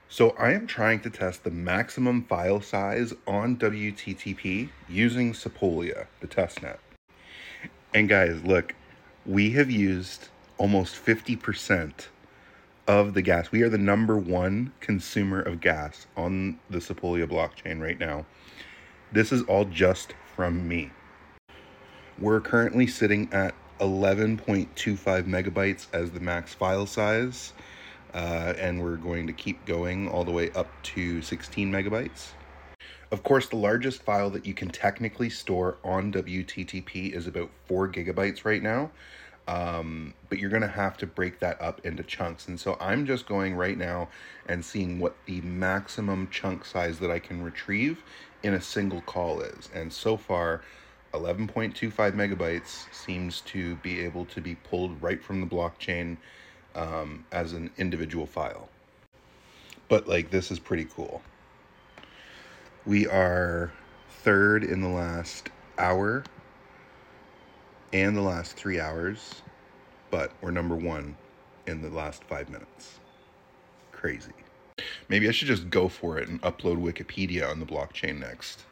So I am trying to test the maximum file size on WTTP using Sepolia, the testnet. And guys, look, we have used almost 50% of the gas. We are the number one consumer of gas on the Sepolia blockchain right now. This is all just from me. We're currently sitting at 11.25 megabytes as the max file size, and we're going to keep going all the way up to 16 megabytes. Of course, the largest file that you can technically store on WTTP is about 4 gigabytes right now, but you're going to have to break that up into chunks. And so I'm just going right now and seeing what the maximum chunk size that I can retrieve in a single call is. And so far, 11.25 megabytes seems to be able to be pulled right from the blockchain as an individual file. But like, this is pretty cool. We are third in the last hour and the last 3 hours, but we're number one in the last 5 minutes. Crazy. Maybe I should just go for it and upload Wikipedia on the blockchain next.